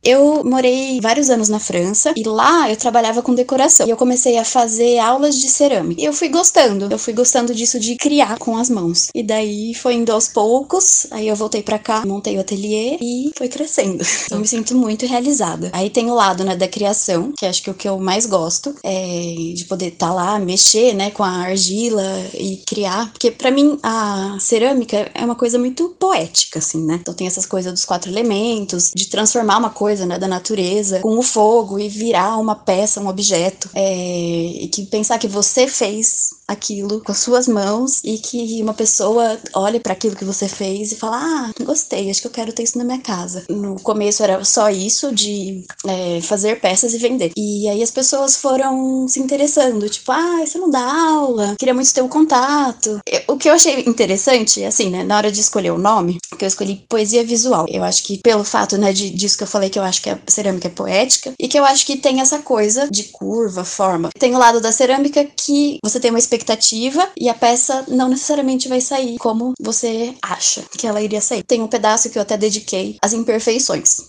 Eu morei vários anos na França e lá eu trabalhava com decoração. E eu comecei a fazer aulas de cerâmica. E eu fui gostando disso de criar com as mãos. E daí foi indo aos poucos, aí eu voltei pra cá, montei o ateliê e foi crescendo. Eu me sinto muito realizada. Aí tem o lado, né, da criação, que acho que é o que eu mais gosto, é de poder estar lá, mexer, né, com a argila e criar. Porque pra mim a cerâmica é uma coisa muito poética, assim, né? Então tem essas coisas dos 4 elementos, de transformar uma coisa, né, da natureza com o fogo e virar uma peça, um objeto. E que pensar que você fez aquilo com as suas mãos e que uma pessoa olhe para aquilo que você fez e fala, gostei, acho que eu quero ter isso na minha casa. No começo era só isso de fazer peças e vender. E aí as pessoas foram se interessando, tipo, você não dá aula? Queria muito ter o contato. O que eu achei interessante, assim, né, na hora de escolher o nome, que eu escolhi poesia visual. Eu acho que pelo fato, né, disso que eu falei, que eu acho que a cerâmica é poética e que eu acho que tem essa coisa de curva, forma. Tem o lado da cerâmica que você tem uma expectativa e a peça não necessariamente vai sair como você acha que ela iria sair. Tem um pedaço que eu até dediquei às imperfeições.